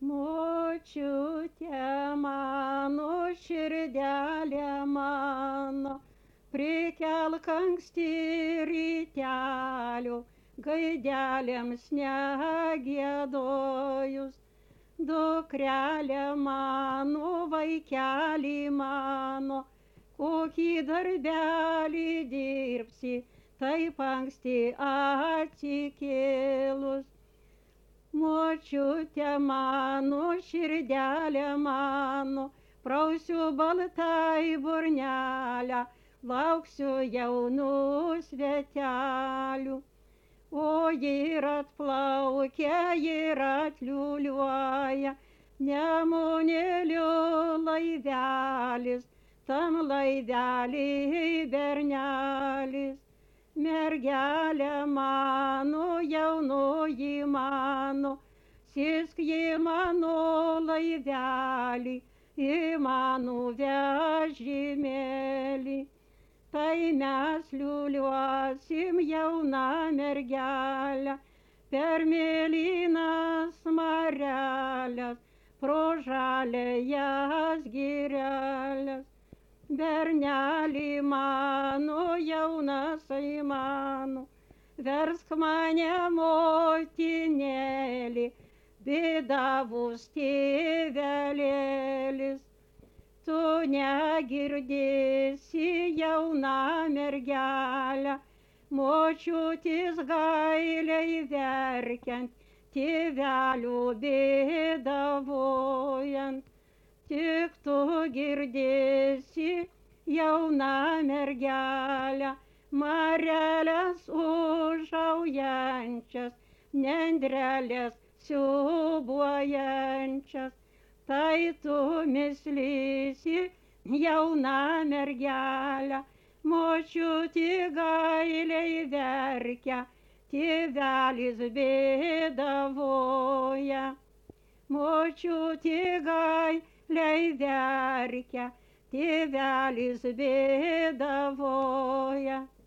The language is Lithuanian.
Močiute mano, širdelė mano, prikelk anksti rytelių, gaidelėms negiedojus. Dukrelė mano, vaikelį mano, kokį darbelį dirbsi, taip anksti atsikėlus. Močiute mano, širdelė mano, prausiu baltai burnelę, lauksiu jaunų svetelių. O ir atplaukia, ir atliuliuoja nemunėlio laivelis, tam laivelį bernelis. Mergelė mano, jaunoji mano, sėsk į mano laivelį, į mano vežimėlį. Tai mes liuliuosim jauną mergelę, per mėlynas mareles, pro žalias gireles. Bernelį mano, jaunasai mano, versk mane motinėlį, bėdavus tėvelėlis. Tu negirdėsi, jauna mergelė, močiutės gailiai verkiant, tėvelių bėdavojant. Tik tu girdėsi, jauna mergelė, mareles užaujančias, nendrelės siūbuojančias. Tai tu mislysi, jauna mergelė, močiutė gailiai verkia, tėvelis bėdavoja. Močiutė gailiai verkia, tėvelis bėdavoja.